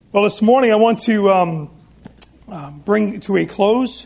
Well, this morning I want to bring to a close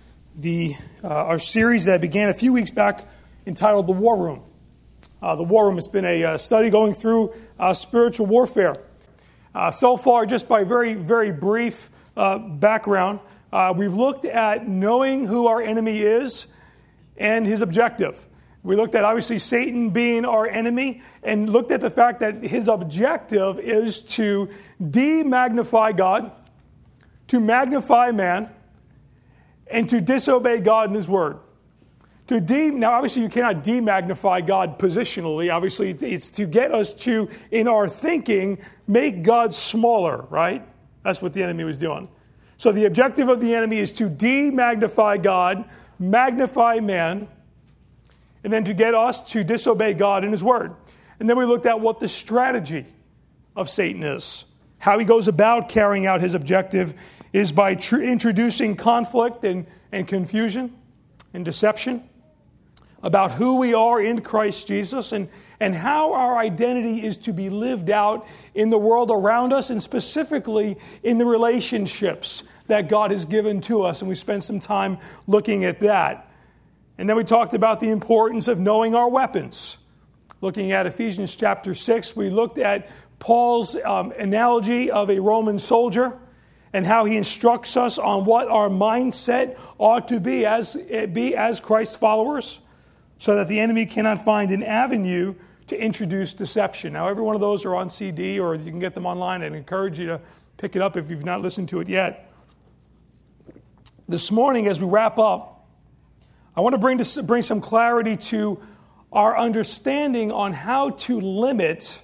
our series that began a few weeks back entitled The War Room. The War Room has been a study going through spiritual warfare. So far, just by very, very brief background, we've looked at knowing who our enemy is and his objective. We looked at, obviously, Satan being our enemy and looked at the fact that his objective is to de-magnify God, to magnify man, and to disobey God and His Word. Now, obviously, you cannot de-magnify God positionally. Obviously, it's to get us to, in our thinking, make God smaller, right? That's what the enemy was doing. So the objective of the enemy is to de-magnify God, magnify man, and then to get us to disobey God and His Word. And then we looked at what the strategy of Satan is. How he goes about carrying out his objective is by introducing conflict and confusion and deception about who we are in Christ Jesus and how our identity is to be lived out in the world around us and specifically in the relationships that God has given to us. And we spent some time looking at that. And then we talked about the importance of knowing our weapons. Looking at Ephesians chapter 6, we looked at Paul's analogy of a Roman soldier and how he instructs us on what our mindset ought to be as Christ followers so that the enemy cannot find an avenue to introduce deception. Now, every one of those are on CD or you can get them online. I'd encourage you to pick it up if you've not listened to it yet. This morning, as we wrap up, I want to bring some clarity to our understanding on how to limit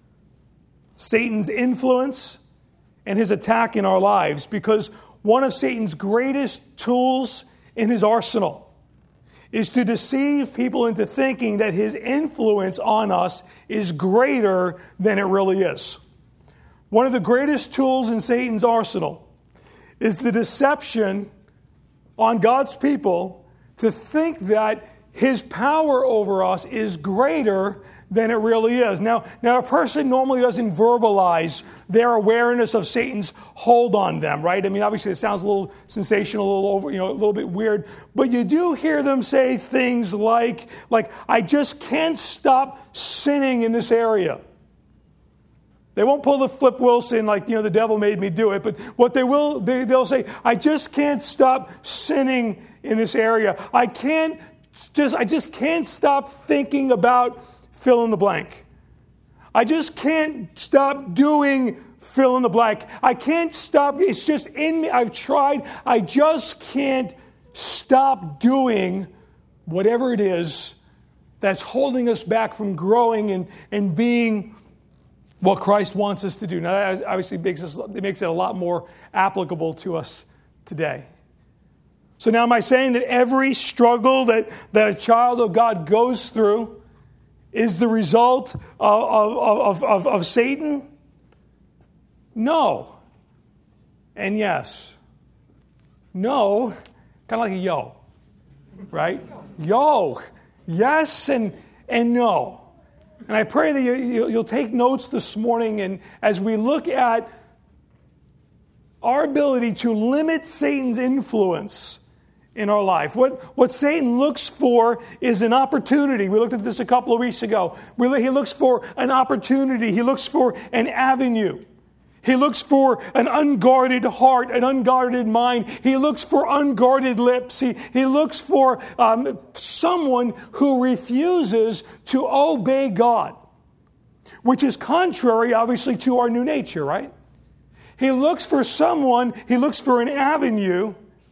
Satan's influence and his attack in our lives, because one of Satan's greatest tools in his arsenal is to deceive people into thinking that his influence on us is greater than it really is. One of the greatest tools in Satan's arsenal is the deception on God's people to think that his power over us is greater than it really is. Now, a person normally doesn't verbalize their awareness of Satan's hold on them, right? I mean, obviously, it sounds a little sensational, a little bit weird, but you do hear them say things like, I just can't stop sinning in this area. They won't pull the Flip Wilson like, the devil made me do it, but what they'll say, I just can't stop sinning in this area. I just can't stop thinking about fill in the blank. I just can't stop doing fill in the blank. I can't stop. It's just in me. I've tried. I just can't stop doing whatever it is that's holding us back from growing and being what Christ wants us to do. Now, that obviously makes it a lot more applicable to us today. So now am I saying that every struggle that a child of God goes through is the result of Satan? No. And yes. No, kind of like a yo, right? Yo. Yes and no. And I pray that you'll take notes this morning, and as we look at our ability to limit Satan's influence in our life. What Satan looks for is an opportunity. We looked at this a couple of weeks ago. He looks for an opportunity. He looks for an avenue. He looks for an unguarded heart, an unguarded mind. He looks for unguarded lips. He looks for someone who refuses to obey God, which is contrary, obviously, to our new nature, right? He looks for an avenue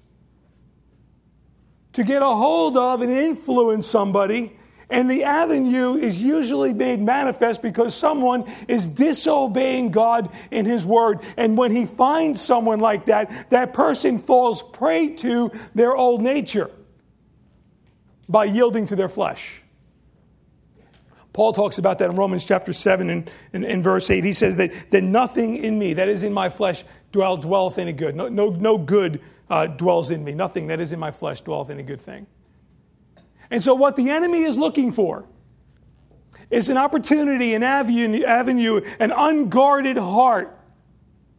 to get a hold of and influence somebody, and the avenue is usually made manifest because someone is disobeying God in His Word. And when he finds someone like that, that person falls prey to their old nature by yielding to their flesh. Paul talks about that in Romans chapter 7 and verse 8. He says that nothing in me, that is in my flesh, dwelleth any good. No good dwells in me. Nothing that is in my flesh dwelleth any good thing. And so what the enemy is looking for is an opportunity, an avenue, an unguarded heart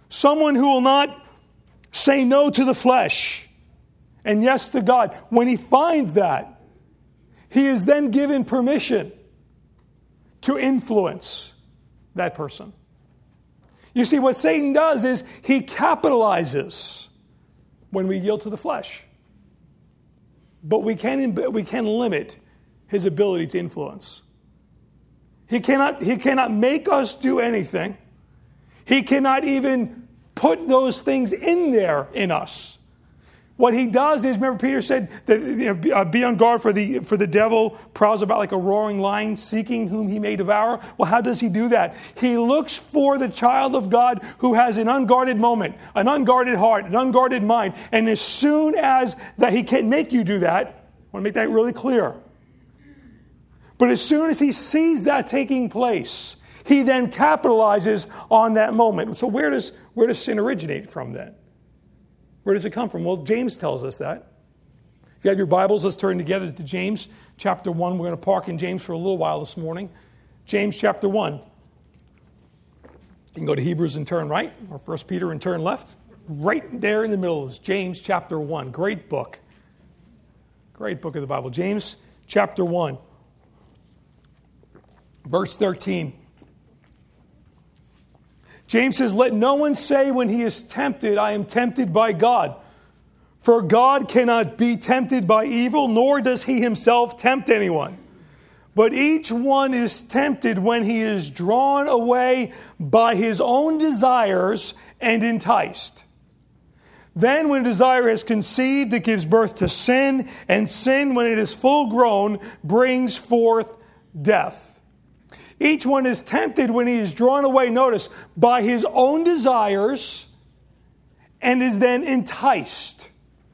Someone who will not say no to the flesh and yes to God. When he finds that, he is then given permission to influence that person. You see, what Satan does is he capitalizes when we yield to the flesh. But we can limit his ability to influence. He cannot make us do anything. He cannot even put those things in there in us. What he does is, remember Peter said that be on guard for the devil prowls about like a roaring lion, seeking whom he may devour. Well, how does he do that? He looks for the child of God who has an unguarded moment, an unguarded heart, an unguarded mind. And as soon as that he can make you do that, I want to make that really clear. But as soon as he sees that taking place, he then capitalizes on that moment. So where does sin originate from then? Where does it come from? Well, James tells us that. If you have your Bibles, let's turn together to James chapter 1. We're going to park in James for a little while this morning. James chapter 1. You can go to Hebrews and turn right, or 1 Peter and turn left. Right there in the middle is James chapter 1. Great book. Great book of the Bible. James chapter 1. Verse 13. James says, let no one say when he is tempted, I am tempted by God. For God cannot be tempted by evil, nor does he himself tempt anyone. But each one is tempted when he is drawn away by his own desires and enticed. Then when desire is conceived, it gives birth to sin, and sin, when it is full grown, brings forth death. Each one is tempted when he is drawn away, notice, by his own desires and is then enticed.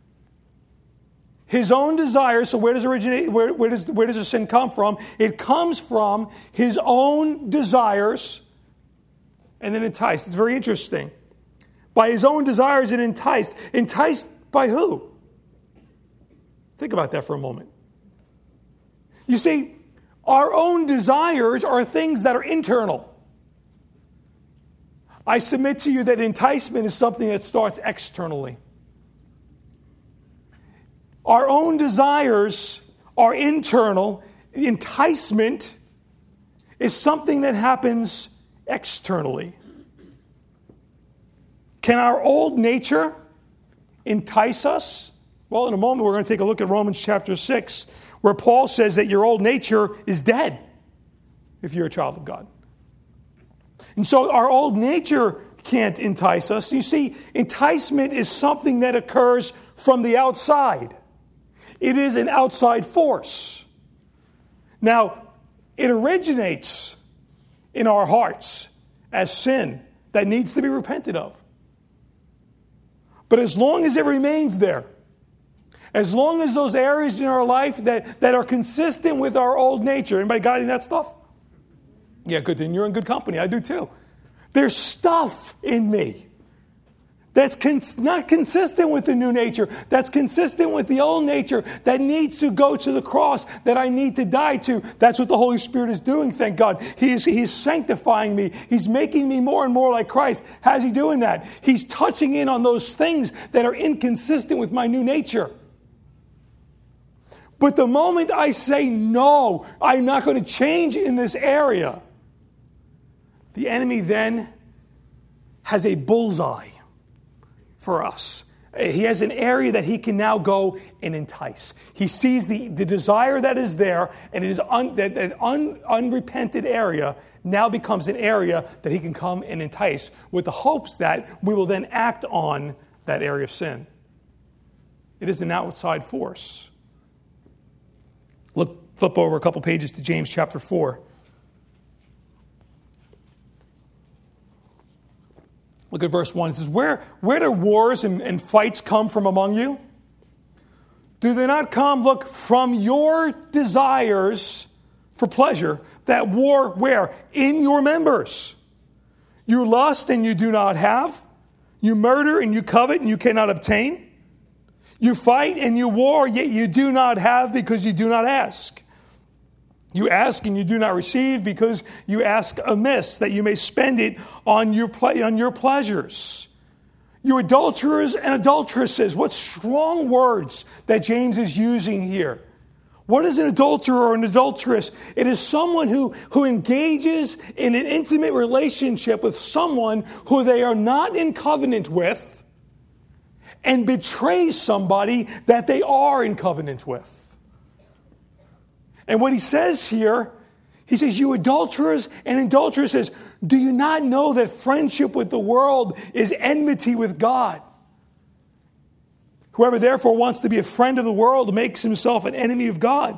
His own desires, so where does the sin come from? It comes from his own desires and then enticed. It's very interesting. By his own desires and enticed. Enticed by who? Think about that for a moment. You see, our own desires are things that are internal. I submit to you that enticement is something that starts externally. Our own desires are internal. Enticement is something that happens externally. Can our old nature entice us? Well, in a moment we're going to take a look at Romans chapter 6, where Paul says that your old nature is dead if you're a child of God. And so our old nature can't entice us. You see, enticement is something that occurs from the outside. It is an outside force. Now, it originates in our hearts as sin that needs to be repented of. But as long as it remains there, as long as those areas in our life that are consistent with our old nature. Anybody got any of that stuff? Yeah, good. Then you're in good company. I do too. There's stuff in me that's not consistent with the new nature. That's consistent with the old nature that needs to go to the cross, that I need to die to. That's what the Holy Spirit is doing, thank God. He's sanctifying me. He's making me more and more like Christ. How's he doing that? He's touching in on those things that are inconsistent with my new nature. But the moment I say, no, I'm not going to change in this area, the enemy then has a bullseye for us. He has an area that he can now go and entice. He sees the desire that is there, and it is that unrepented area now becomes an area that he can come and entice with the hopes that we will then act on that area of sin. It is an outside force. Flip over a couple pages to James chapter 4. Look at verse 1. It says, Where do wars and fights come from among you? Do they not come, from your desires for pleasure that war where? In your members. You lust and you do not have. You murder and you covet and you cannot obtain. You fight and you war, yet you do not have because you do not ask. You ask and you do not receive because you ask amiss, that you may spend it on your pleasures. You adulterers and adulteresses. What strong words that James is using here. What is an adulterer or an adulteress? It is someone who engages in an intimate relationship with someone who they are not in covenant with and betrays somebody that they are in covenant with. And what he says here, he says, you adulterers and adulteresses, do you not know that friendship with the world is enmity with God? Whoever therefore wants to be a friend of the world makes himself an enemy of God.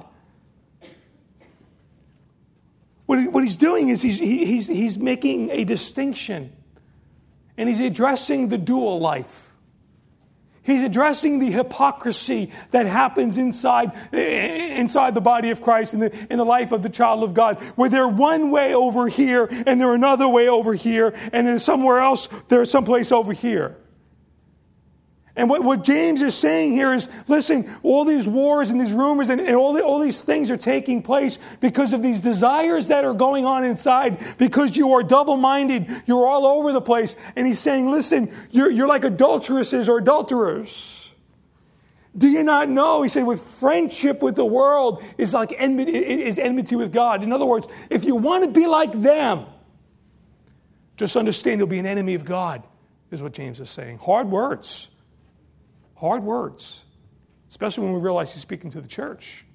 What he's doing is he's making a distinction. And he's addressing the dual life. He's addressing the hypocrisy that happens inside the body of Christ in the life of the child of God, where they're one way over here and they're another way over here, and then somewhere else they're someplace over here. And what James is saying here is, listen, all these wars and these rumors and all these things are taking place because of these desires that are going on inside, because you are double-minded, you're all over the place. And he's saying, listen, you're like adulteresses or adulterers. Do you not know? He said, with friendship with the world is like enmity with God. In other words, if you want to be like them, just understand you'll be an enemy of God, is what James is saying. Hard words. Hard words, especially when we realize he's speaking to the church.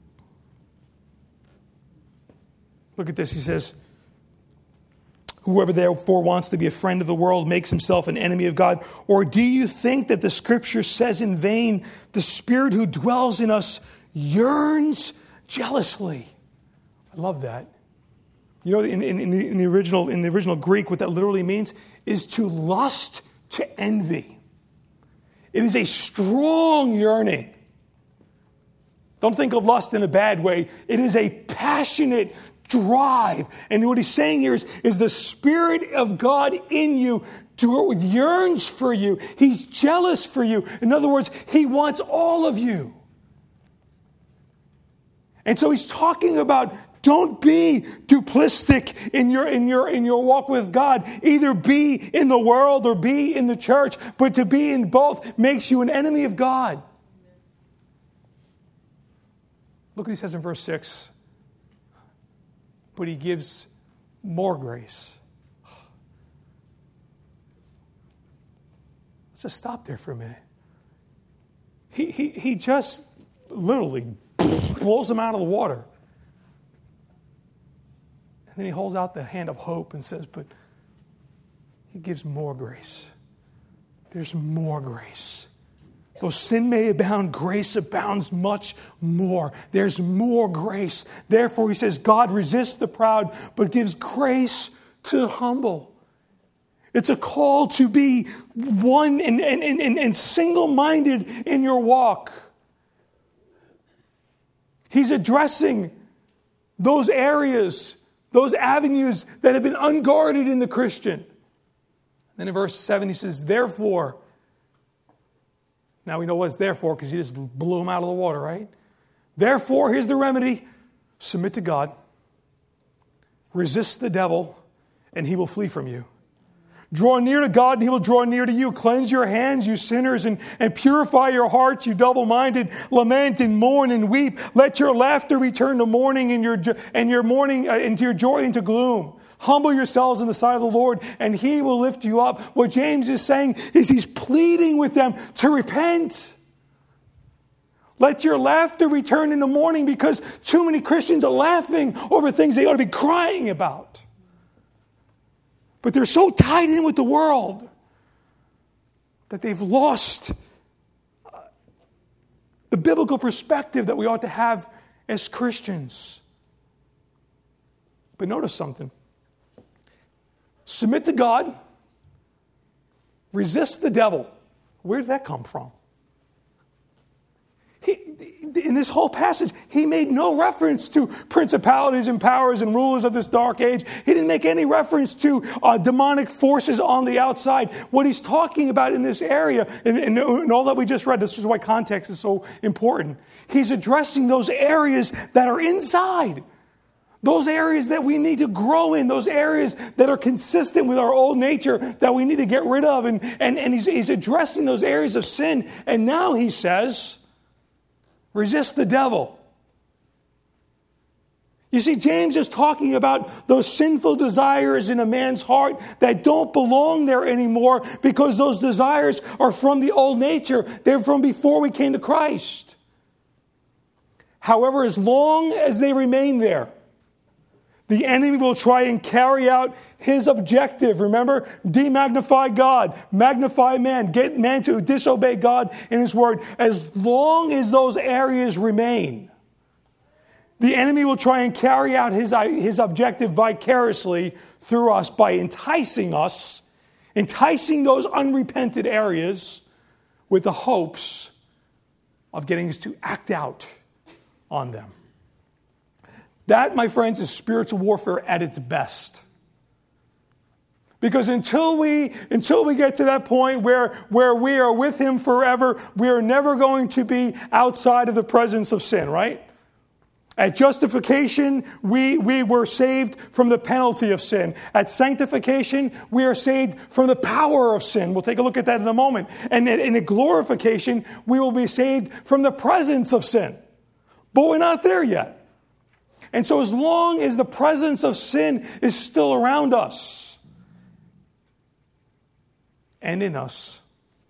Look at this. He says, whoever therefore wants to be a friend of the world makes himself an enemy of God. Or do you think that the Scripture says in vain, the Spirit who dwells in us yearns jealously? I love that. You know, in the original Greek, what that literally means is to lust, to envy. It is a strong yearning. Don't think of lust in a bad way. It is a passionate drive. And what he's saying here is the Spirit of God in you yearns for you. He's jealous for you. In other words, he wants all of you. And so he's talking about, don't be duplistic in your walk with God. Either be in the world or be in the church, but to be in both makes you an enemy of God. Look what he says in verse 6. But he gives more grace. Let's just stop there for a minute. He just literally blows them out of the water. And then he holds out the hand of hope and says, but he gives more grace. There's more grace. Though sin may abound, grace abounds much more. There's more grace. Therefore, he says, God resists the proud, but gives grace to the humble. It's a call to be one and single-minded in your walk. He's addressing those areas, those avenues that have been unguarded in the Christian. Then in verse 7 he says, therefore, now we know what it's therefore because he just blew him out of the water, right? Therefore, here's the remedy. Submit to God. Resist the devil, and he will flee from you. Draw near to God, and he will draw near to you. Cleanse your hands, you sinners, and purify your hearts, you double-minded. Lament and mourn and weep. Let your laughter return to mourning, and your mourning into your joy into gloom. Humble yourselves in the sight of the Lord, and he will lift you up. What James is saying is he's pleading with them to repent. Let your laughter return in the morning, because too many Christians are laughing over things they ought to be crying about. But they're so tied in with the world that they've lost the biblical perspective that we ought to have as Christians. But notice something. Submit to God. Resist the devil. Where did that come from? In this whole passage, he made no reference to principalities and powers and rulers of this dark age. He didn't make any reference to demonic forces on the outside. What he's talking about in this area, and all that we just read, this is why context is so important. He's addressing those areas that are inside. Those areas that we need to grow in, those areas that are consistent with our old nature that we need to get rid of. And he's addressing those areas of sin. And now he says, resist the devil. You see, James is talking about those sinful desires in a man's heart that don't belong there anymore because those desires are from the old nature. They're from before we came to Christ. However, as long as they remain there, the enemy will try and carry out his objective. Remember, de-magnify God, magnify man, get man to disobey God in his word. As long as those areas remain, the enemy will try and carry out his objective vicariously through us by enticing those unrepented areas with the hopes of getting us to act out on them. That, my friends, is spiritual warfare at its best. Because until we get to that point where we are with him forever, we are never going to be outside of the presence of sin, right? At justification, we were saved from the penalty of sin. At sanctification, we are saved from the power of sin. We'll take a look at that in a moment. And in glorification, we will be saved from the presence of sin. But we're not there yet. And so as long as the presence of sin is still around us and in us,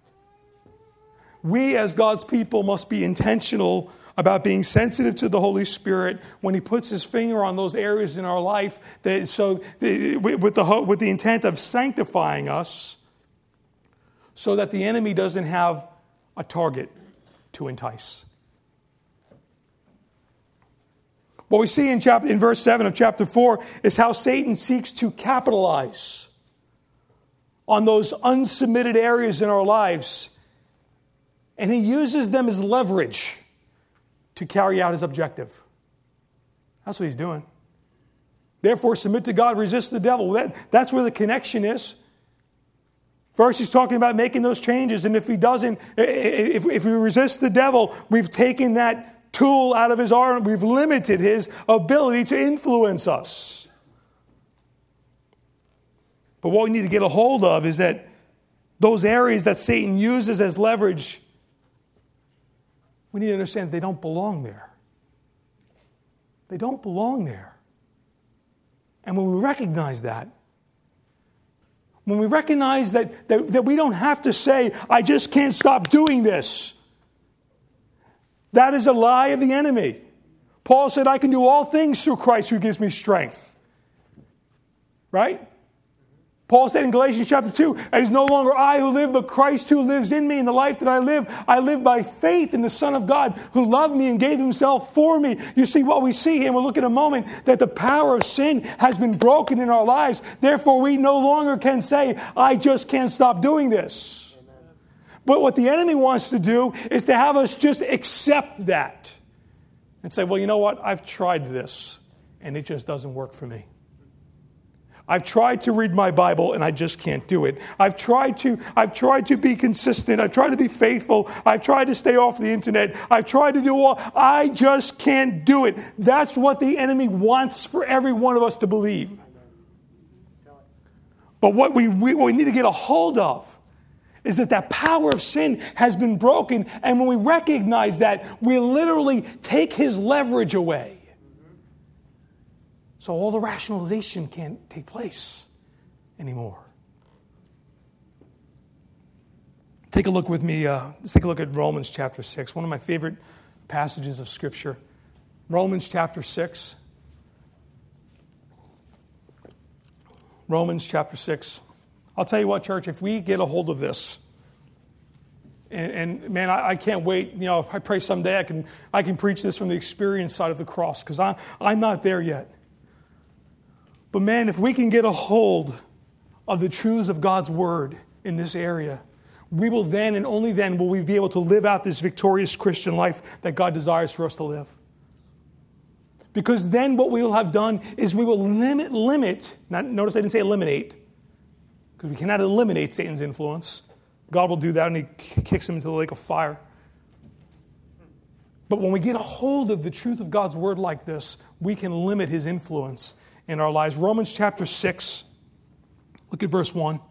we as God's people must be intentional about being sensitive to the Holy Spirit when he puts his finger on those areas in our life with the intent of sanctifying us so that the enemy doesn't have a target to entice. What we see in verse 7 of chapter 4 is how Satan seeks to capitalize on those unsubmitted areas in our lives. And he uses them as leverage to carry out his objective. That's what he's doing. Therefore, submit to God, resist the devil. That's where the connection is. First, he's talking about making those changes. And if he doesn't, if we resist the devil, we've taken that tool out of his arm. We've limited his ability to influence us. But what we need to get a hold of is that those areas that Satan uses as leverage, we need to understand they don't belong there. They don't belong there. And when we recognize that, when we recognize that we don't have to say, I just can't stop doing this, that is a lie of the enemy. Paul said, I can do all things through Christ who gives me strength. Right? Paul said in Galatians chapter 2, it is no longer I who live, but Christ who lives in me. In the life that I live by faith in the Son of God who loved me and gave himself for me. You see, what we see here, and we'll look in a moment, that the power of sin has been broken in our lives. Therefore, we no longer can say, I just can't stop doing this. But what the enemy wants to do is to have us just accept that and say, well, you know what? I've tried this and it just doesn't work for me. I've tried to read my Bible and I just can't do it. I've tried to be consistent. I've tried to be faithful. I've tried to stay off the internet. I've tried to do all. I just can't do it. That's what the enemy wants for every one of us to believe. But what we need to get a hold of is that power of sin has been broken. And when we recognize that, we literally take his leverage away. So all the rationalization can't take place anymore. Take a look with me. Let's take a look at Romans chapter 6, one of my favorite passages of Scripture. Romans chapter 6. Romans chapter 6. I'll tell you what, church, if we get a hold of this, and man, I can't wait. You know, I pray someday I can preach this from the experience side of the cross, because I'm not there yet. But man, if we can get a hold of the truths of God's Word in this area, we will then and only then will we be able to live out this victorious Christian life that God desires for us to live. Because then what we will have done is we will limit, notice I didn't say eliminate, because we cannot eliminate Satan's influence. God will do that and he kicks him into the lake of fire. But when we get a hold of the truth of God's word like this, we can limit his influence in our lives. Romans chapter 6, look at verse 1.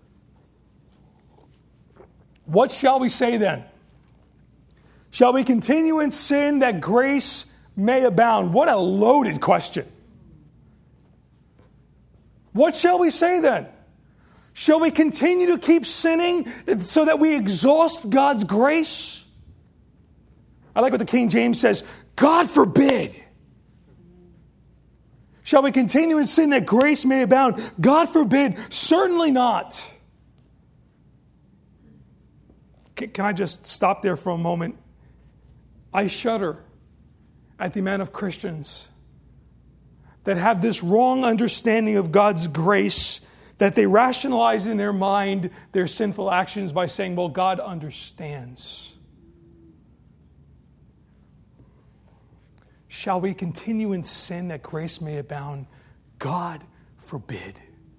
What shall we say then? Shall we continue in sin that grace may abound? What a loaded question. What shall we say then? Shall we continue to keep sinning so that we exhaust God's grace? I like what the King James says, God forbid. Shall we continue in sin that grace may abound? God forbid, certainly not. Can I just stop there for a moment? I shudder at the amount of Christians that have this wrong understanding of God's grace, that they rationalize in their mind their sinful actions by saying, well, God understands. Shall we continue in sin that grace may abound? God forbid.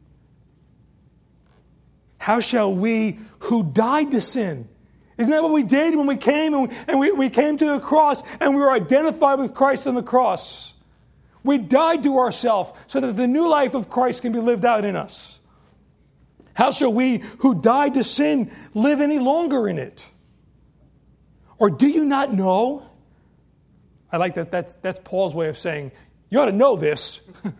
How shall we who died to sin? Isn't that what we did when we came and we came to the cross and we were identified with Christ on the cross? We died to ourselves so that the new life of Christ can be lived out in us. How shall we who died to sin live any longer in it? Or do you not know? I like that. That's Paul's way of saying, you ought to know this.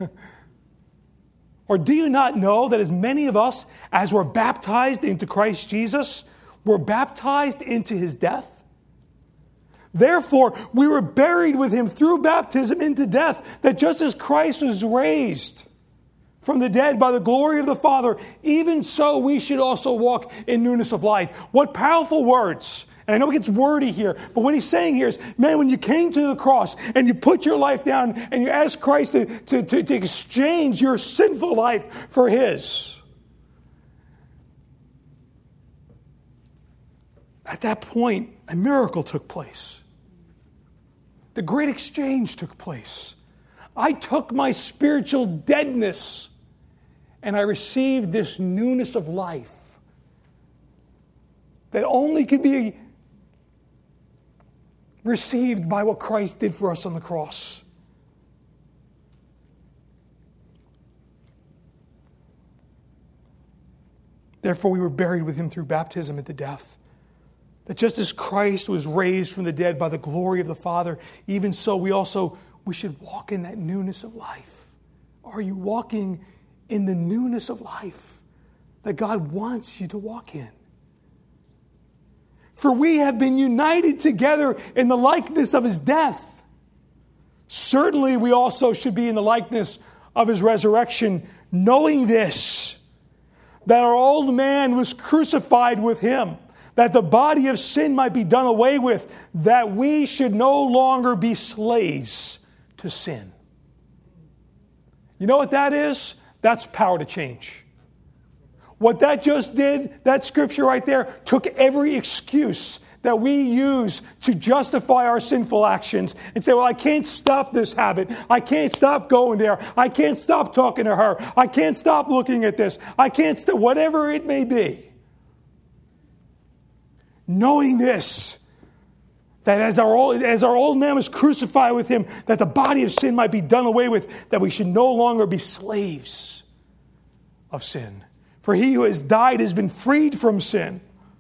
Or do you not know that as many of us as were baptized into Christ Jesus were baptized into his death? Therefore, we were buried with him through baptism into death, that just as Christ was raised from the dead by the glory of the Father, even so we should also walk in newness of life. What powerful words. And I know it gets wordy here, but what he's saying here is, man, when you came to the cross and you put your life down and you asked Christ to exchange your sinful life for his, at that point, a miracle took place. The great exchange took place. I took my spiritual deadness and I received this newness of life that only could be received by what Christ did for us on the cross. Therefore, we were buried with him through baptism into death. That just as Christ was raised from the dead by the glory of the Father, even so we should walk in that newness of life. Are you walking in the newness of life that God wants you to walk in? For we have been united together in the likeness of his death. Certainly we also should be in the likeness of his resurrection, knowing this, that our old man was crucified with him, that the body of sin might be done away with, that we should no longer be slaves to sin. You know what that is? That's power to change. What that just did, that scripture right there, took every excuse that we use to justify our sinful actions and say, well, I can't stop this habit. I can't stop going there. I can't stop talking to her. I can't stop looking at this. I can't stop, whatever it may be. Knowing this, that as our old man was crucified with him, that the body of sin might be done away with, that we should no longer be slaves of sin. For he who has died has been freed from sin.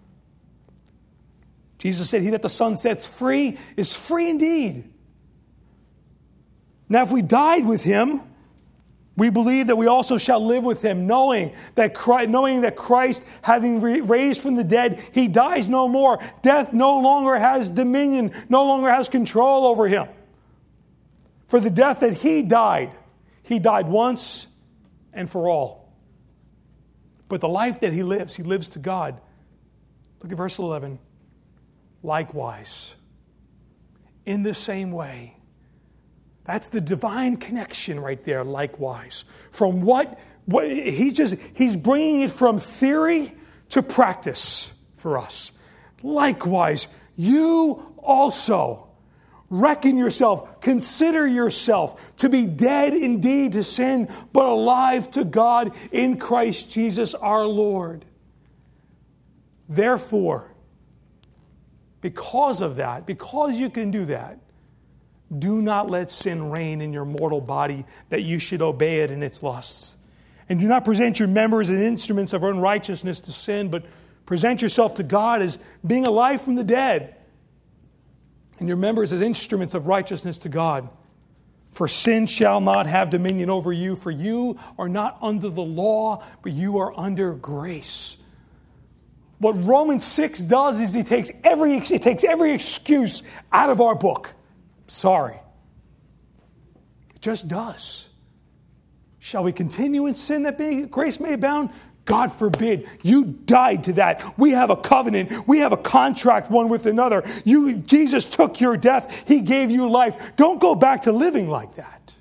Jesus said, he that the Son sets free is free indeed. Now if we died with him, we believe that we also shall live with him, knowing that Christ, having raised from the dead, he dies no more. Death no longer has dominion, no longer has control over him. For the death that he died once and for all. But the life that he lives to God. Look at verse 11. Likewise, in the same way. That's the divine connection right there, likewise. From what he's bringing it from theory to practice for us. Likewise, you also consider yourself to be dead indeed to sin, but alive to God in Christ Jesus our Lord. Therefore, because of that, because you can do that, do not let sin reign in your mortal body, that you should obey it in its lusts. And do not present your members as instruments of unrighteousness to sin, but present yourself to God as being alive from the dead, and your members as instruments of righteousness to God. For sin shall not have dominion over you, for you are not under the law, but you are under grace. What Romans 6 does is it takes every excuse out of our book. Sorry. It just does. Shall we continue in sin that grace may abound? God forbid. You died to that. We have a covenant. We have a contract one with another. Jesus took your death. He gave you life. Don't go back to living like that.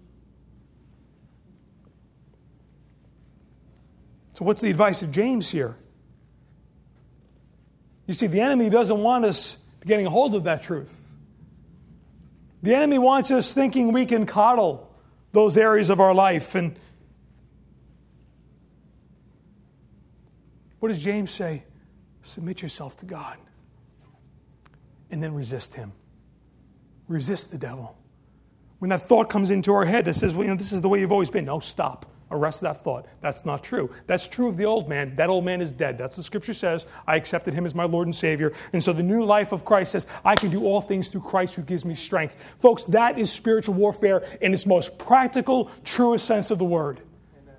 So what's the advice of James here? You see, the enemy doesn't want us getting a hold of that truth. The enemy wants us thinking we can coddle those areas of our life. And what does James say? Submit yourself to God. And then resist him. Resist the devil. When that thought comes into our head that says, well, this is the way you've always been. No, stop. Arrest that thought. That's not true. That's true of the old man. That old man is dead. That's what Scripture says. I accepted him as my Lord and Savior. And so the new life of Christ says, I can do all things through Christ who gives me strength. Folks, that is spiritual warfare in its most practical, truest sense of the word. Amen.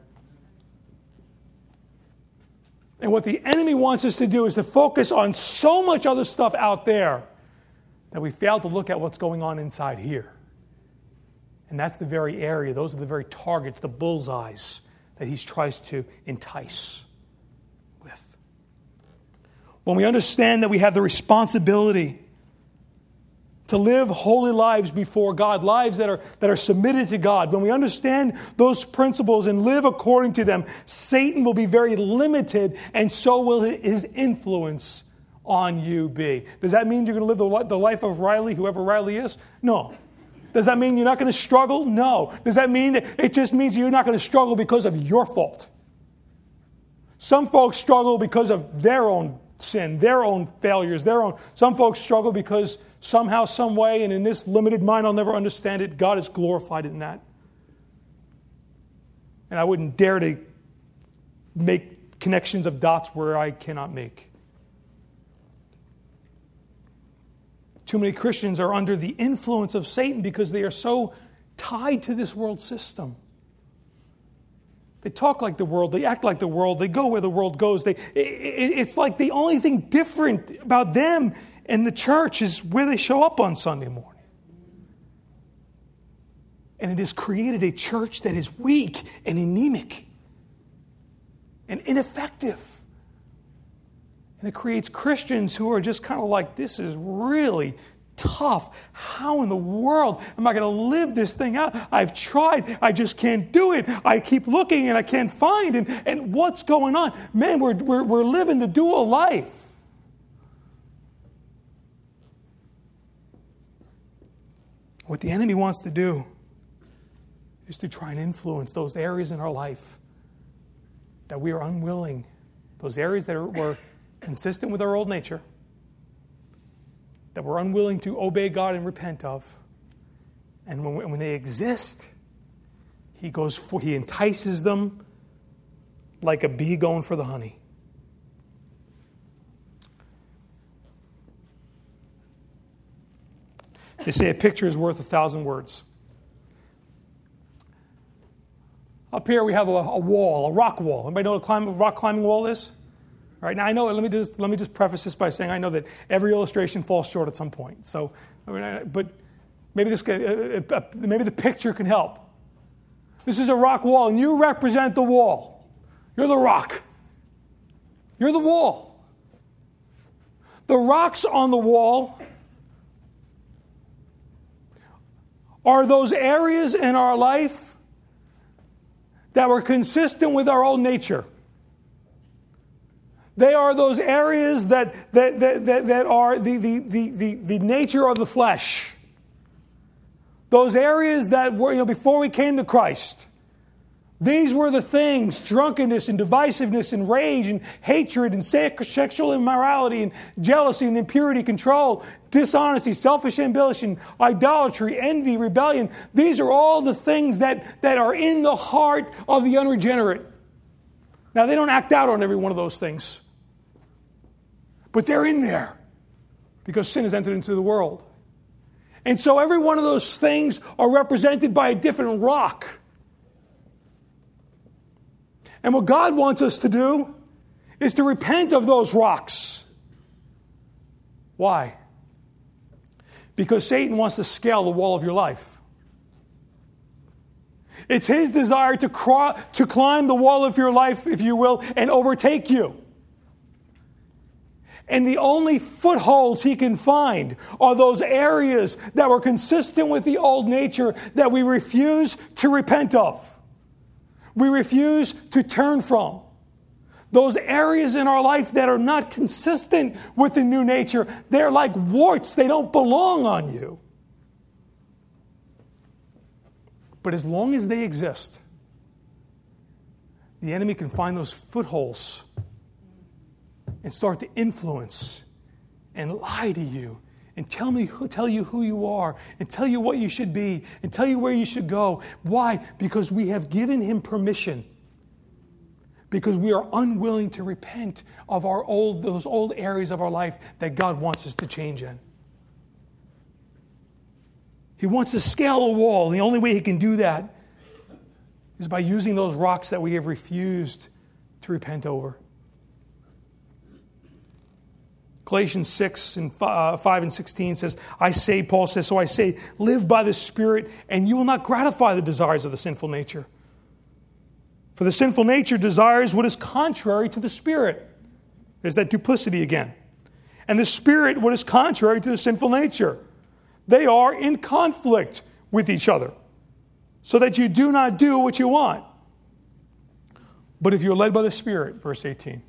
And what the enemy wants us to do is to focus on so much other stuff out there that we fail to look at what's going on inside here. And that's the very area, those are the very targets, the bullseyes that he tries to entice with. When we understand that we have the responsibility to live holy lives before God, lives that are submitted to God, when we understand those principles and live according to them, Satan will be very limited, and so will his influence on you be. Does that mean you're going to live the life of Riley, whoever Riley is? No. Does that mean you're not going to struggle? No. Does that mean that it just means you're not going to struggle because of your fault? Some folks struggle because of their own sin, their own failures, Some folks struggle because somehow, some way, and in this limited mind, I'll never understand it, God is glorified in that. And I wouldn't dare to make connections of dots where I cannot make. Too many Christians are under the influence of Satan because they are so tied to this world system. They talk like the world. They act like the world. They go where the world goes. It's like the only thing different about them and the church is where they show up on Sunday morning. And it has created a church that is weak and anemic and ineffective. And it creates Christians who are just kind of like, this is really tough. How in the world am I going to live this thing out? I've tried. I just can't do it. I keep looking and I can't find. And what's going on? Man, we're living the dual life. What the enemy wants to do is to try and influence those areas in our life that we are unwilling, those areas that were consistent with our old nature, that we're unwilling to obey God and repent of. And when they exist, he entices them like a bee going for the honey. They say a picture is worth 1,000 words. Up here we have a wall, a rock wall. Anybody know what a rock climbing wall is? All right, now I know. Let me just preface this by saying I know that every illustration falls short at some point. So, but maybe maybe the picture can help. This is a rock wall, and you represent the wall. You're the rock. You're the wall. The rocks on the wall are those areas in our life that were consistent with our old nature. They are those areas that are the nature of the flesh. Those areas that were, before we came to Christ, These were the things: drunkenness and divisiveness and rage and hatred and sexual immorality and jealousy and impurity, control, dishonesty, selfish ambition, idolatry, envy, rebellion. These are all the things that are in the heart of the unregenerate. Now, they don't act out on every one of those things, but they're in there because sin has entered into the world. And so every one of those things are represented by a different rock. And what God wants us to do is to repent of those rocks. Why? Because Satan wants to scale the wall of your life. It's his desire to climb the wall of your life, if you will, and overtake you. And the only footholds he can find are those areas that were consistent with the old nature that we refuse to repent of. We refuse to turn from. Those areas in our life that are not consistent with the new nature, they're like warts. They don't belong on you. But as long as they exist, the enemy can find those footholds and start to influence and lie to you and tell you who you are and tell you what you should be and tell you where you should go. Why? Because we have given him permission. Because we are unwilling to repent of those old areas of our life that God wants us to change in. He wants to scale a wall. And the only way he can do that is by using those rocks that we have refused to repent over. Galatians 6 and 5 and 16 says, Paul says, so I say, live by the Spirit, and you will not gratify the desires of the sinful nature. For the sinful nature desires what is contrary to the Spirit. There's that duplicity again. And the Spirit, what is contrary to the sinful nature. They are in conflict with each other, so that you do not do what you want. But if you're led by the Spirit, verse 18,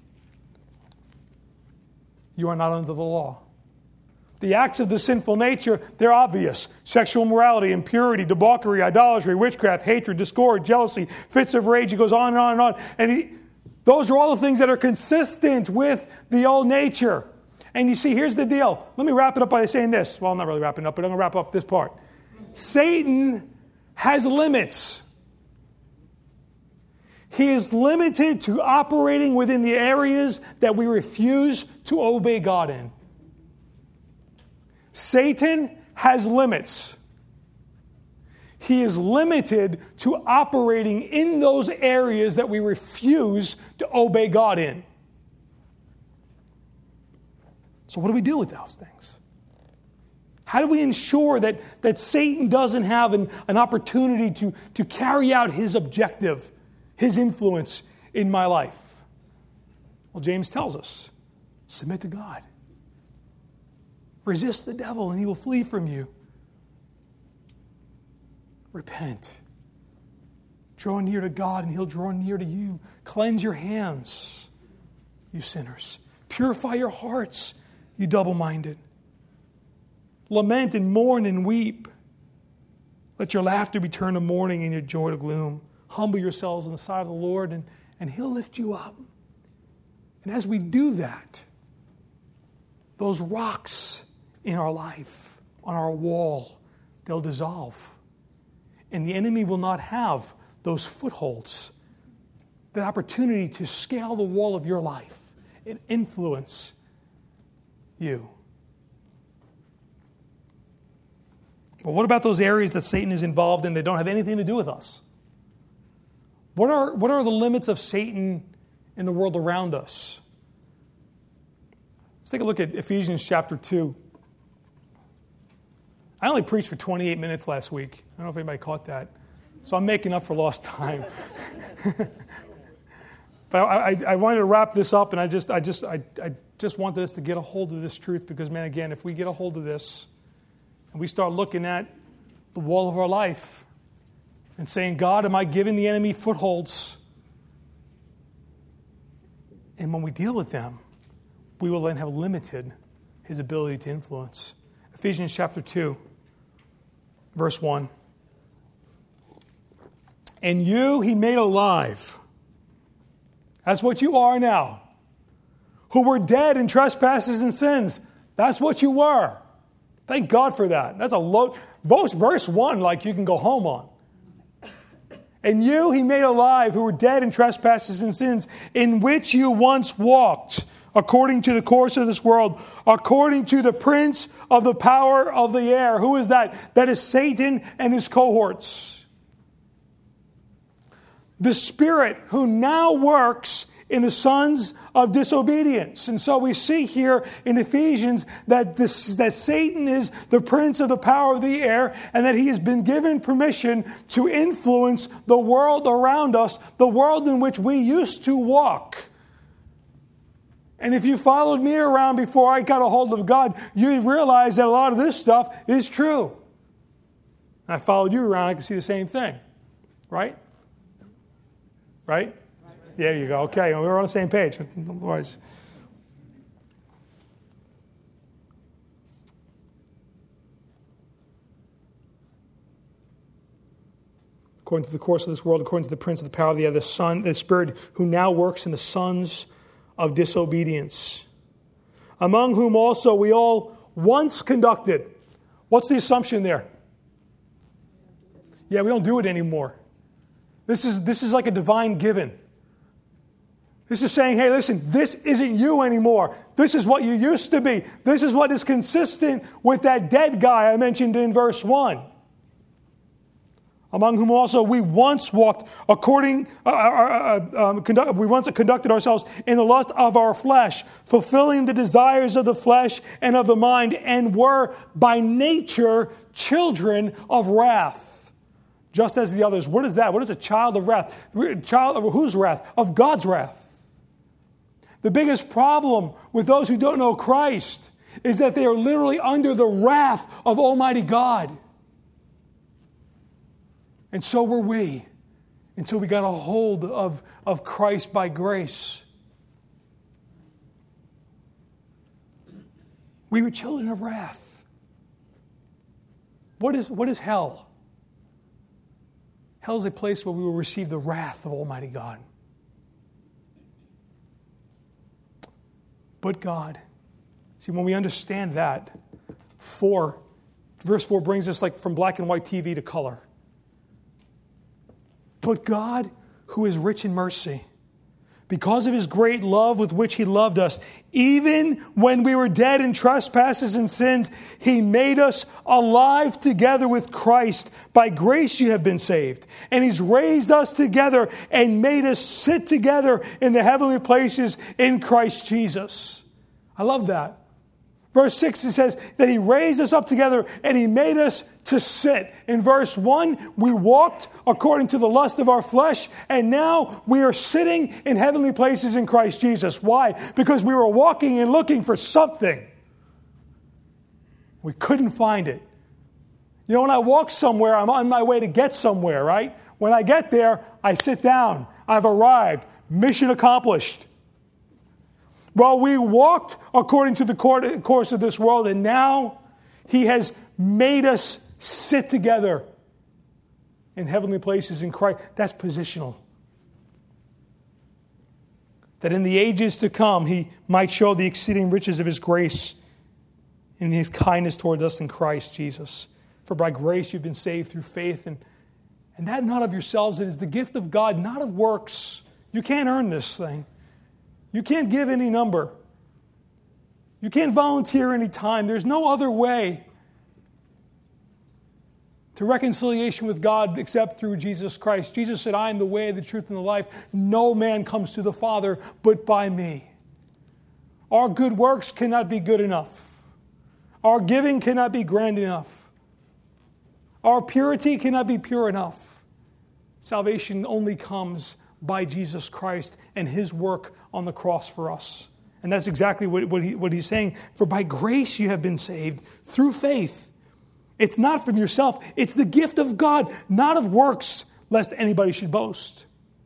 you are not under the law. The acts of the sinful nature, they're obvious. Sexual immorality, impurity, debauchery, idolatry, witchcraft, hatred, discord, jealousy, fits of rage. It goes on and on and on. And those are all the things that are consistent with the old nature. And you see, here's the deal. Let me wrap it up by saying this. Well, I'm not really wrapping up, but I'm going to wrap up this part. Satan has limits. He is limited to operating within the areas that we refuse to obey God in. Satan has limits. He is limited to operating in those areas that we refuse to obey God in. So what do we do with those things? How do we ensure that Satan doesn't have an opportunity to carry out his objective, his influence in my life? Well, James tells us, submit to God. Resist the devil and he will flee from you. Repent. Draw near to God and he'll draw near to you. Cleanse your hands, you sinners. Purify your hearts, you double-minded. Lament and mourn and weep. Let your laughter be turned to mourning and your joy to gloom. Humble yourselves on the side of the Lord and he'll lift you up. And as we do that, those rocks in our life, on our wall, they'll dissolve. And the enemy will not have those footholds, the opportunity to scale the wall of your life and influence you. But what about those areas that Satan is involved in that don't have anything to do with us? What are the limits of Satan in the world around us? Let's take a look at Ephesians chapter 2. I only preached for 28 minutes last week. I don't know if anybody caught that. So I'm making up for lost time. But I wanted to wrap this up, and I just wanted us to get a hold of this truth because, man, again, if we get a hold of this and we start looking at the wall of our life and saying, God, am I giving the enemy footholds? And when we deal with them, we will then have limited his ability to influence. Ephesians chapter 2, verse 1. And you he made alive. That's what you are now. Who were dead in trespasses and sins. That's what you were. Thank God for that. That's a low. Verse 1, like you can go home on. And you he made alive who were dead in trespasses and sins, in which you once walked, according to the course of this world, according to the prince of the power of the air. Who is that? That is Satan and his cohorts. The spirit who now works in the sons of disobedience. And so we see here in Ephesians that Satan is the prince of the power of the air, and that he has been given permission to influence the world around us, the world in which we used to walk. And if you followed me around before I got a hold of God, you realize that a lot of this stuff is true. And I followed you around, I can see the same thing. Right? Right? There you go. Okay, we're on the same page. Otherwise, according to the course of this world, according to the prince of the power of the air, the spirit who now works in the sons of disobedience, among whom also we all once conducted. What's the assumption there? Yeah, we don't do it anymore. This is like a divine given. This is saying, hey, listen, this isn't you anymore. This is what you used to be. This is what is consistent with that dead guy I mentioned in verse 1. Among whom also we once walked we once conducted ourselves in the lust of our flesh, fulfilling the desires of the flesh and of the mind, and were by nature children of wrath, just as the others. What is that? What is a child of wrath? Child of whose wrath? Of God's wrath. The biggest problem with those who don't know Christ is that they are literally under the wrath of Almighty God. And so were we, until we got a hold of Christ by grace. We were children of wrath. What is hell? Hell is a place where we will receive the wrath of Almighty God. But God. See, when we understand that, verse 4 brings us like from black and white TV to color. But God, who is rich in mercy, because of his great love with which he loved us, even when we were dead in trespasses and sins, he made us alive together with Christ. By grace you have been saved. And he's raised us together and made us sit together in the heavenly places in Christ Jesus. I love that. Verse 6, it says that he raised us up together and he made us to sit. In verse 1, we walked according to the lust of our flesh, and now we are sitting in heavenly places in Christ Jesus. Why? Because we were walking and looking for something. We couldn't find it. You know, when I walk somewhere, I'm on my way to get somewhere, right? When I get there, I sit down. I've arrived. Mission accomplished. Well, we walked according to the course of this world, and now he has made us sit together in heavenly places in Christ. That's positional. That in the ages to come, he might show the exceeding riches of his grace in his kindness toward us in Christ Jesus. For by grace you've been saved through faith, and that not of yourselves. It is the gift of God, not of works. You can't earn this thing. You can't give any number. You can't volunteer any time. There's no other way to reconciliation with God except through Jesus Christ. Jesus said, I am the way, the truth, and the life. No man comes to the Father but by me. Our good works cannot be good enough. Our giving cannot be grand enough. Our purity cannot be pure enough. Salvation only comes by Jesus Christ and his work on the cross for us. And that's exactly what he's saying. For by grace you have been saved through faith. It's not from yourself. It's the gift of God, not of works, lest anybody should boast.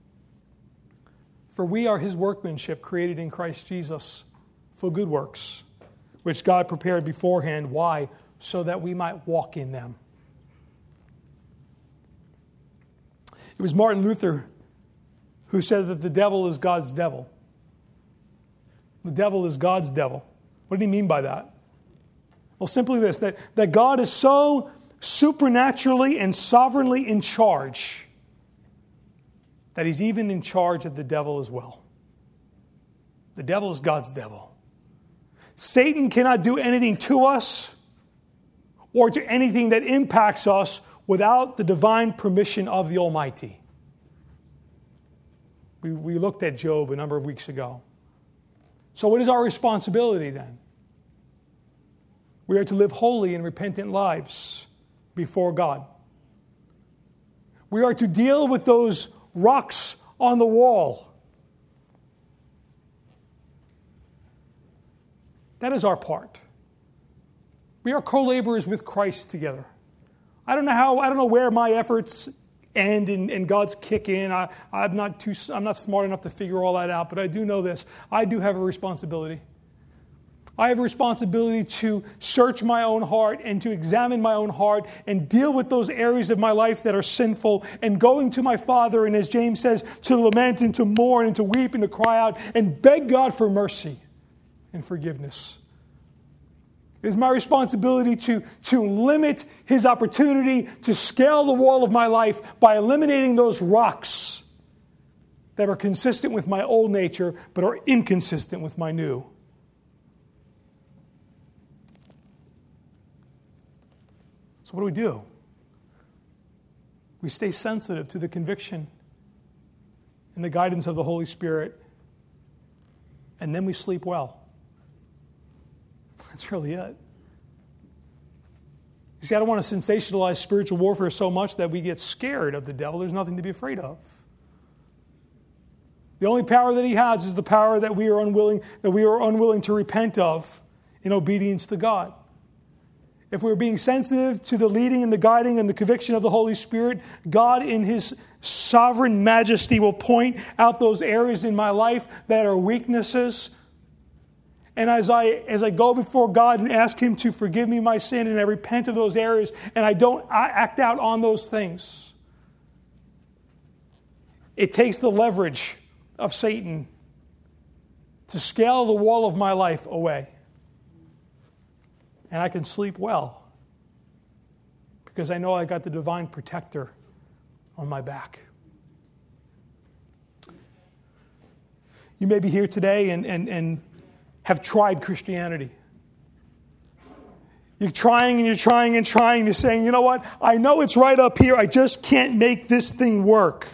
For we are his workmanship, created in Christ Jesus for good works, which God prepared beforehand. Why? So that we might walk in them. It was Martin Luther who said that the devil is God's devil. The devil is God's devil. What did he mean by that? Well, simply this, that God is so supernaturally and sovereignly in charge that he's even in charge of the devil as well. The devil is God's devil. Satan cannot do anything to us or to anything that impacts us without the divine permission of the Almighty. We looked at Job a number of weeks ago. So what is our responsibility then? We are to live holy and repentant lives before God. We are to deal with those rocks on the wall. That is our part. We are co-laborers with Christ together. I don't know where my efforts end and God's kick in. I'm not smart enough to figure all that out, but I do know this. I do have a responsibility. I have a responsibility to search my own heart and to examine my own heart and deal with those areas of my life that are sinful and going to my Father, and as James says, to lament and to mourn and to weep and to cry out and beg God for mercy and forgiveness. It is my responsibility to limit his opportunity to scale the wall of my life by eliminating those rocks that are consistent with my old nature but are inconsistent with my new. So what do? We stay sensitive to the conviction and the guidance of the Holy Spirit, and then we sleep well. That's really it. You see, I don't want to sensationalize spiritual warfare so much that we get scared of the devil. There's nothing to be afraid of. The only power that he has is the power that we are unwilling to repent of in obedience to God. If we're being sensitive to the leading and the guiding and the conviction of the Holy Spirit, God in his sovereign majesty will point out those areas in my life that are weaknesses. And as I go before God and ask him to forgive me my sin, and I repent of those areas, and I don't act out on those things, it takes the leverage of Satan to scale the wall of my life away. And I can sleep well because I know I got the divine protector on my back. You may be here today and have tried Christianity. You're trying and you're trying and trying. You're saying, you know what? I know it's right up here. I just can't make this thing work.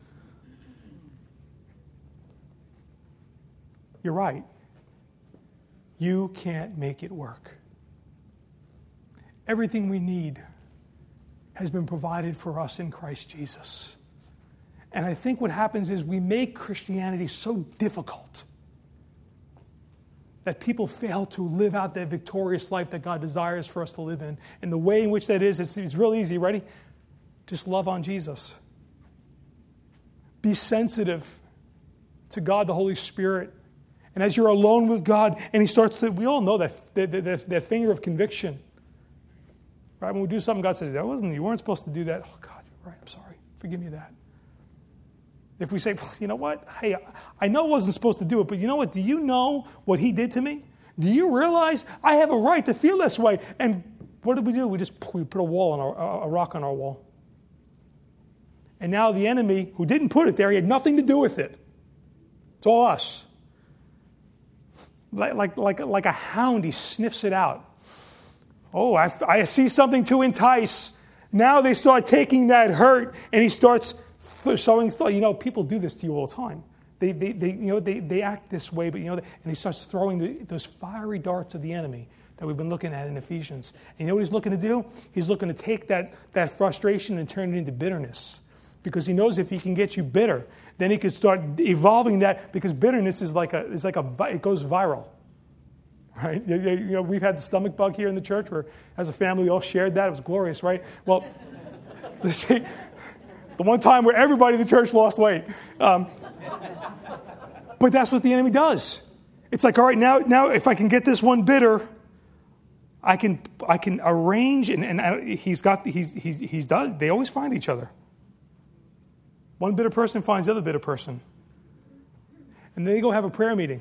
You're right. You can't make it work. Everything we need has been provided for us in Christ Jesus. And I think what happens is we make Christianity so difficult that people fail to live out that victorious life that God desires for us to live in. And the way in which that is, it's real easy. Ready? Just love on Jesus. Be sensitive to God, the Holy Spirit. And as you're alone with God, and he starts to, we all know that finger of conviction. Right? When we do something, God says, you weren't supposed to do that. Oh, God, you're right. I'm sorry. Forgive me that. If we say, you know what? Hey, I know I wasn't supposed to do it, but you know what? Do you know what he did to me? Do you realize I have a right to feel this way? And what did we do? We put a rock on our wall. And now the enemy, who didn't put it there, he had nothing to do with it. It's all us. Like a hound, he sniffs it out. Oh, I see something to entice. Now they start taking that hurt, and he starts sowing thought. You know, people do this to you all the time. They act this way, but and he starts throwing those fiery darts of the enemy that we've been looking at in Ephesians. And you know what he's looking to do? He's looking to take that frustration and turn it into bitterness, because he knows if he can get you bitter, then he can start evolving that. Because bitterness is it goes viral. Right? We've had the stomach bug here in the church where, as a family, we all shared that. It was glorious, right? Well, let's see. The one time where everybody in the church lost weight. But that's what the enemy does. It's like, all right, now if I can get this one bitter, I can arrange, and he's done. They always find each other. One bitter person finds the other bitter person. And then they go have a prayer meeting.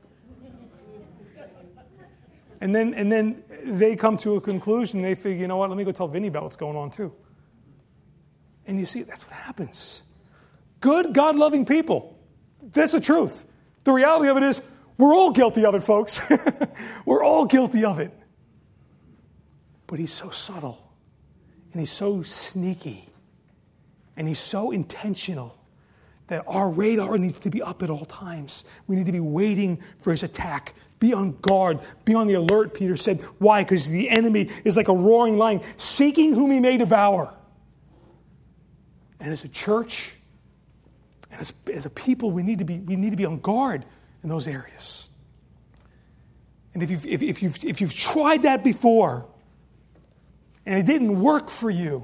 And then they come to a conclusion. They figure, you know what, let me go tell Vinny about what's going on too. And you see, that's what happens. Good, God-loving people. That's the truth. The reality of it is, we're all guilty of it, folks. We're all guilty of it. But he's so subtle. And he's so sneaky. And he's so intentional that our radar needs to be up at all times. We need to be waiting for his attack. Be on guard. Be on the alert, Peter said. Why? Because the enemy is like a roaring lion, seeking whom he may devour. And as a church, and as a people, we need to be on guard in those areas. And if you've tried that before, and it didn't work for you,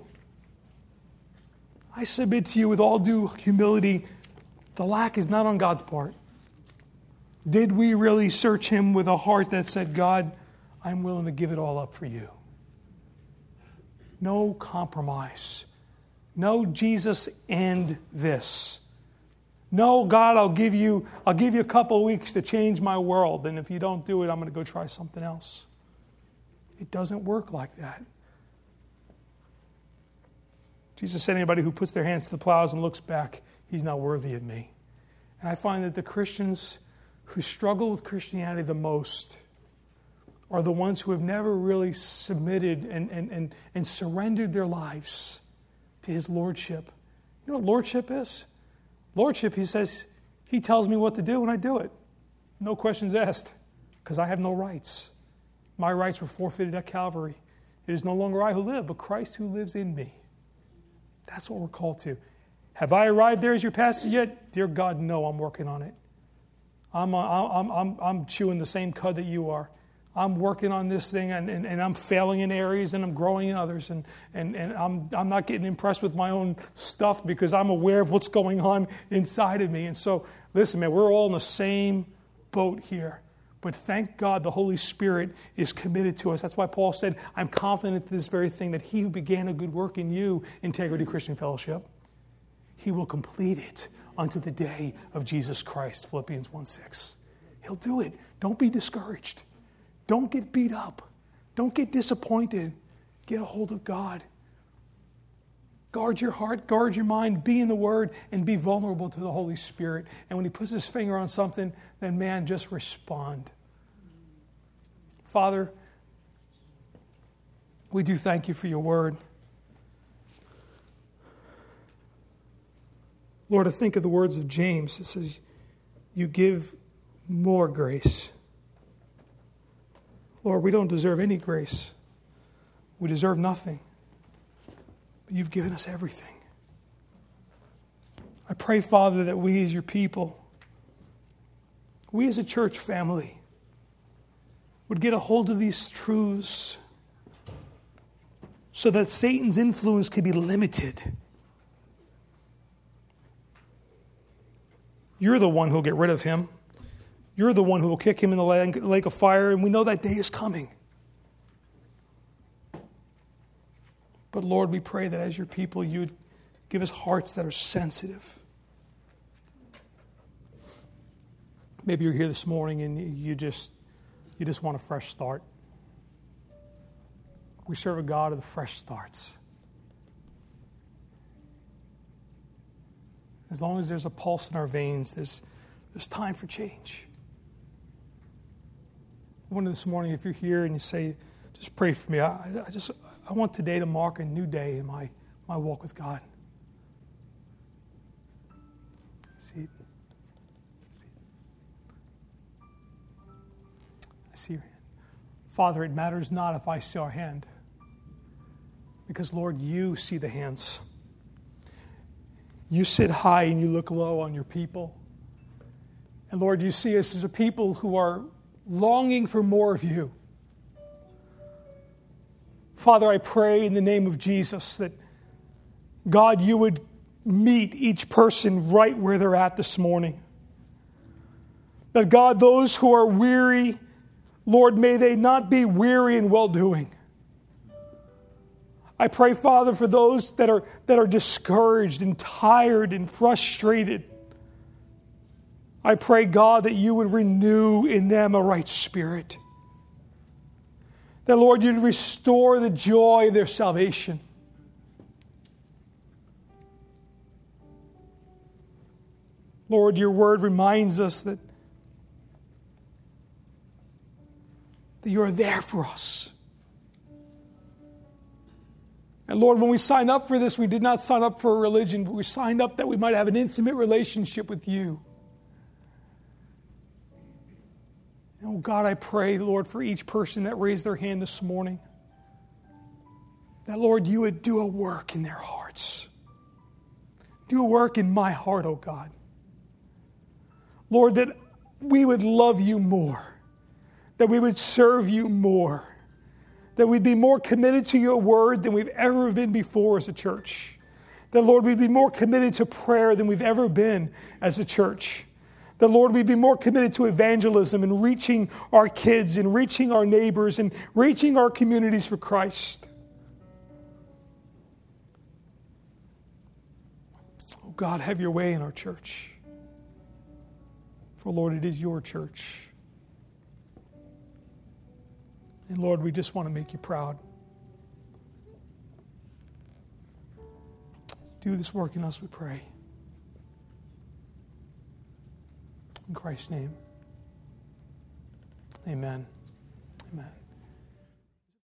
I submit to you with all due humility, the lack is not on God's part. Did we really search him with a heart that said, God, I'm willing to give it all up for you? No compromise. No, Jesus, and this. No, God, I'll give you a couple of weeks to change my world, and if you don't do it, I'm going to go try something else. It doesn't work like that. Jesus said, anybody who puts their hands to the plows and looks back, he's not worthy of me. And I find that the Christians who struggle with Christianity the most are the ones who have never really submitted and surrendered their lives to his lordship. You know what lordship is? Lordship, he says, he tells me what to do and I do it. No questions asked, because I have no rights. My rights were forfeited at Calvary. It is no longer I who live, but Christ who lives in me. That's what we're called to. Have I arrived there as your pastor yet? Dear God, no, I'm working on it. I'm chewing the same cud that you are. I'm working on this thing, and I'm failing in areas, and I'm growing in others, and I'm not getting impressed with my own stuff because I'm aware of what's going on inside of me. And so, listen, man, we're all in the same boat here. But thank God the Holy Spirit is committed to us. That's why Paul said, I'm confident in this very thing, that he who began a good work in you, Integrity Christian Fellowship, he will complete it unto the day of Jesus Christ, Philippians 1:6. He'll do it. Don't be discouraged. Don't get beat up. Don't get disappointed. Get a hold of God. Guard your heart, guard your mind, be in the Word, and be vulnerable to the Holy Spirit. And when he puts his finger on something, then man, just respond. Father, we do thank you for your Word. Lord, I think of the words of James. It says, you give more grace. Lord, we don't deserve any grace. We deserve nothing. But you've given us everything. I pray, Father, that we as your people, we as a church family, would get a hold of these truths so that Satan's influence can be limited. You're the one who will get rid of him. You're the one who will kick him in the lake of fire, and we know that day is coming. But Lord, we pray that as your people, you would give us hearts that are sensitive. Maybe you're here this morning and you just want a fresh start. We serve a God of the fresh starts. As long as there's a pulse in our veins, there's time for change. I wonder this morning, if you're here and you say, just pray for me. I want today to mark a new day in my walk with God. See it? I see your hand. Father, it matters not if I see our hand, because, Lord, you see the hands. You sit high and you look low on your people. And, Lord, you see us as a people who are longing for more of you. Father, I pray in the name of Jesus that, God, you would meet each person right where they're at this morning. That, God, those who are weary, Lord, may they not be weary in well-doing. I pray, Father, for those that are discouraged and tired and frustrated. I pray, God, that you would renew in them a right spirit. That, Lord, you'd restore the joy of their salvation. Lord, your word reminds us that you are there for us. And Lord, when we signed up for this, we did not sign up for a religion, but we signed up that we might have an intimate relationship with you. And oh God, I pray, Lord, for each person that raised their hand this morning, that, Lord, you would do a work in their hearts. Do a work in my heart, oh God. Lord, that we would love you more, that we would serve you more, that we'd be more committed to your word than we've ever been before as a church. That, Lord, we'd be more committed to prayer than we've ever been as a church. That, Lord, we'd be more committed to evangelism and reaching our kids and reaching our neighbors and reaching our communities for Christ. Oh, God, have your way in our church. For, Lord, it is your church. And Lord, we just want to make you proud. Do this work in us, we pray. In Christ's name, amen. Amen.